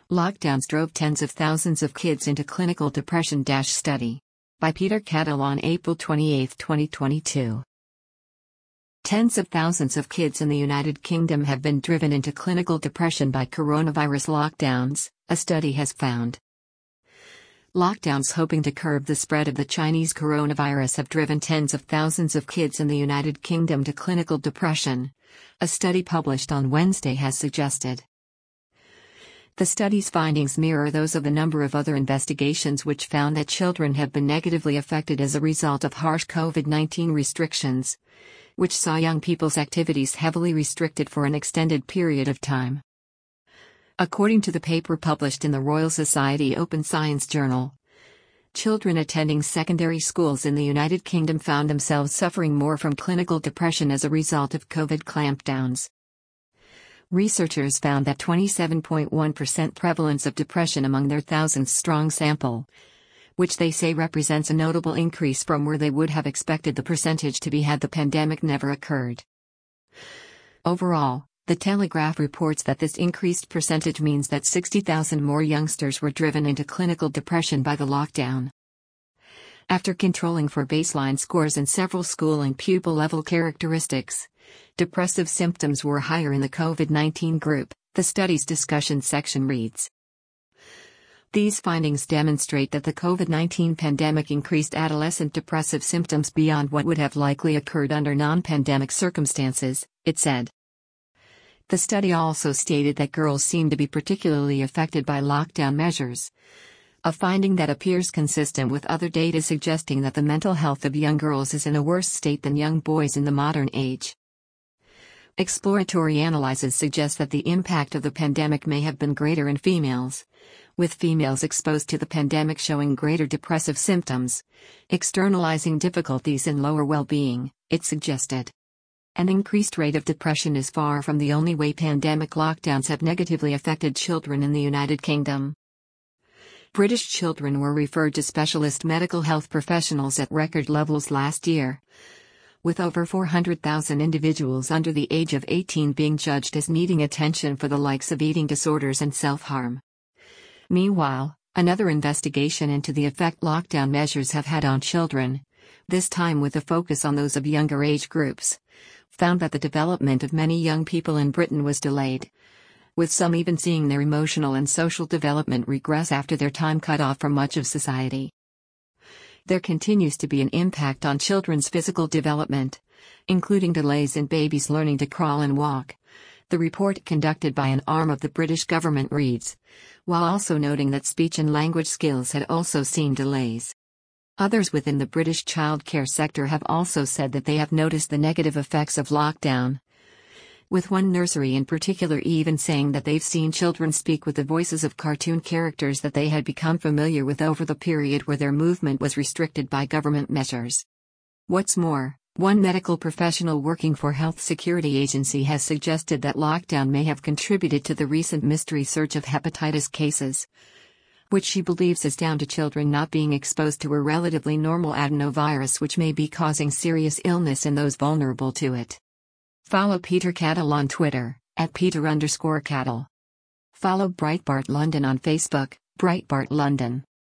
Lockdowns drove tens of thousands of kids into clinical depression. Study. By Peter Cattle on April 28, 2022. Tens of thousands of kids in the United Kingdom have been driven into clinical depression by coronavirus lockdowns, a study has found. Lockdowns hoping to curb the spread of the Chinese coronavirus have driven tens of thousands of kids in the United Kingdom to clinical depression, a study published on Wednesday has suggested. The study's findings mirror those of a number of other investigations which found that children have been negatively affected as a result of harsh COVID-19 restrictions, which saw young people's activities heavily restricted for an extended period of time. According to the paper published in the Royal Society Open Science Journal, children attending secondary schools in the United Kingdom found themselves suffering more from clinical depression as a result of COVID clampdowns. Researchers found that 27.1% prevalence of depression among their thousands-strong sample, which they say represents a notable increase from where they would have expected the percentage to be had the pandemic never occurred. Overall, The Telegraph reports that this increased percentage means that 60,000 more youngsters were driven into clinical depression by the lockdown. After controlling for baseline scores in several school and pupil-level characteristics, depressive symptoms were higher in the COVID-19 group, the study's discussion section reads. These findings demonstrate that the COVID-19 pandemic increased adolescent depressive symptoms beyond what would have likely occurred under non-pandemic circumstances, it said. The study also stated that girls seem to be particularly affected by lockdown measures, a finding that appears consistent with other data suggesting that the mental health of young girls is in a worse state than young boys in the modern age. Exploratory analyses suggest that the impact of the pandemic may have been greater in females, with females exposed to the pandemic showing greater depressive symptoms, externalizing difficulties in lower well-being, it suggested. An increased rate of depression is far from the only way pandemic lockdowns have negatively affected children in the United Kingdom. British children were referred to specialist mental health professionals at record levels last year, with over 400,000 individuals under the age of 18 being judged as needing attention for the likes of eating disorders and self-harm. Meanwhile, another investigation into the effect lockdown measures have had on children, this time with a focus on those of younger age groups, found that the development of many young people in Britain was delayed, with some even seeing their emotional and social development regress after their time cut off from much of society. There continues to be an impact on children's physical development, including delays in babies learning to crawl and walk, the report conducted by an arm of the British government reads, while also noting that speech and language skills had also seen delays. Others within the British childcare sector have also said that they have noticed the negative effects of lockdown, with one nursery in particular even saying that they've seen children speak with the voices of cartoon characters that they had become familiar with over the period where their movement was restricted by government measures. What's more, one medical professional working for Health Security Agency has suggested that lockdown may have contributed to the recent mystery surge of hepatitis cases, which she believes is down to children not being exposed to a relatively normal adenovirus which may be causing serious illness in those vulnerable to it. Follow Peter Cattle on Twitter, @Peter_Cattle. Follow Breitbart London on Facebook, Breitbart London.